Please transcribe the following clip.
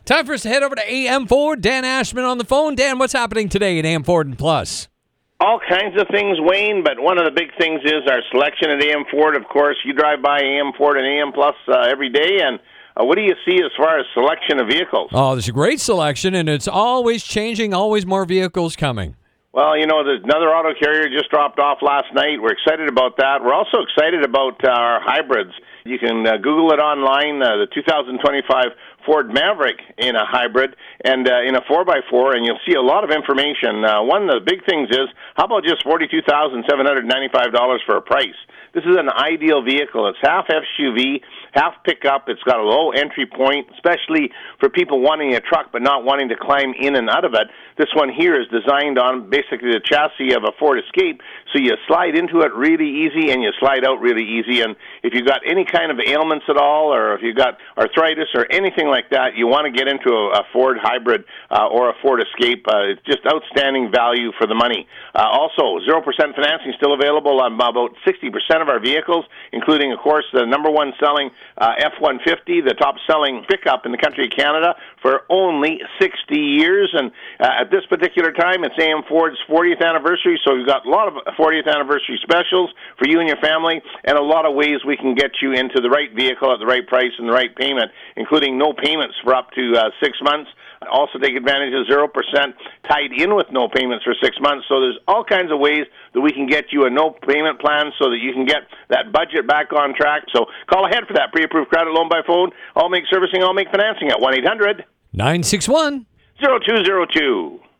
Time for us to head over to AM Ford. Dan Ashman on the phone. Dan, what's happening today at AM Ford and Plus? All kinds of things, Wayne, but one of the big things is our selection at AM Ford. Of course, you drive by AM Ford and AM Plus every day, and what do you see as far as selection of vehicles? Oh, there's a great selection, and it's always changing, always more vehicles coming. Well, you know, there's another auto carrier just dropped off last night. We're excited about that. We're also excited about our hybrids. You can Google it online, the 2025 Ford Maverick in a hybrid and in a 4x4, and you'll see a lot of information. One of the big things is, how about just $42,795 for a price? This is an ideal vehicle. It's half SUV, half pickup. It's got a low entry point, especially for people wanting a truck but not wanting to climb in and out of it. This one here is designed on basically the chassis of a Ford Escape, so you slide into it really easy and you slide out really easy. And if you've got any kind of ailments at all, or if you've got arthritis or anything like that, you want to get into a Ford hybrid or a Ford Escape. It's just outstanding value for the money. Also, 0% financing still available on about 60% of our vehicles, including, of course, the number one selling F-150, the top selling pickup in the country of Canada, for only 60 years. And at this particular time, it's AM Ford's 40th anniversary, so we've got a lot of 40th anniversary specials for you and your family, and a lot of ways we can get you into the right vehicle at the right price and the right payment, including no payments for up to 6 months. Also take advantage of 0% tied in with no payments for 6 months. So there's all kinds of ways that we can get you a no payment plan so that you can get that budget back on track. So call ahead for that pre-approved credit loan by phone. All make servicing, all make financing at 1-800-961-0202.